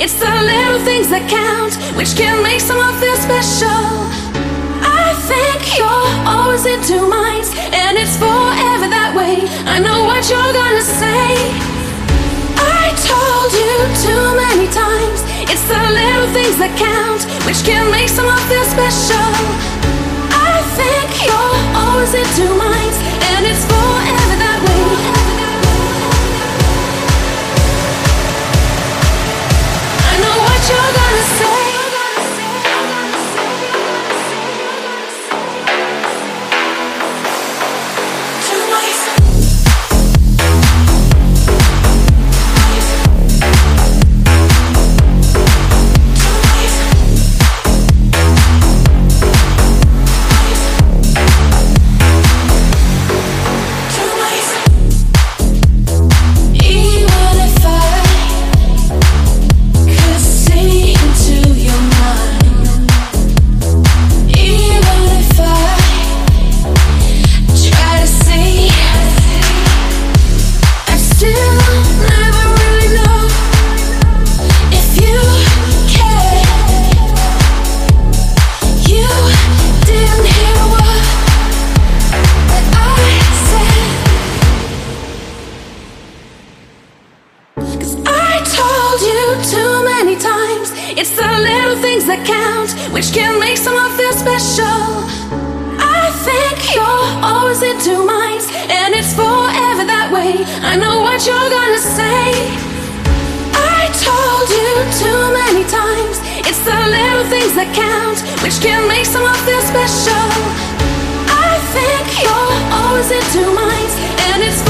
It's the little things that count, which can make someone feel special. I think you're always in two minds, and it's forever that way. I know what you're gonna say. I told you too many times, it's the little things that count, which can make someone feel special. I think you're always in two minds, and it's forever that way. I know what you're gonna say. It's the little things that count, which can make someone feel special. I think you're always in two minds, and it's forever that way. I know what you're gonna say. I told you too many times, it's the little things that count, which can make someone feel special. I think you're always in two minds, and it's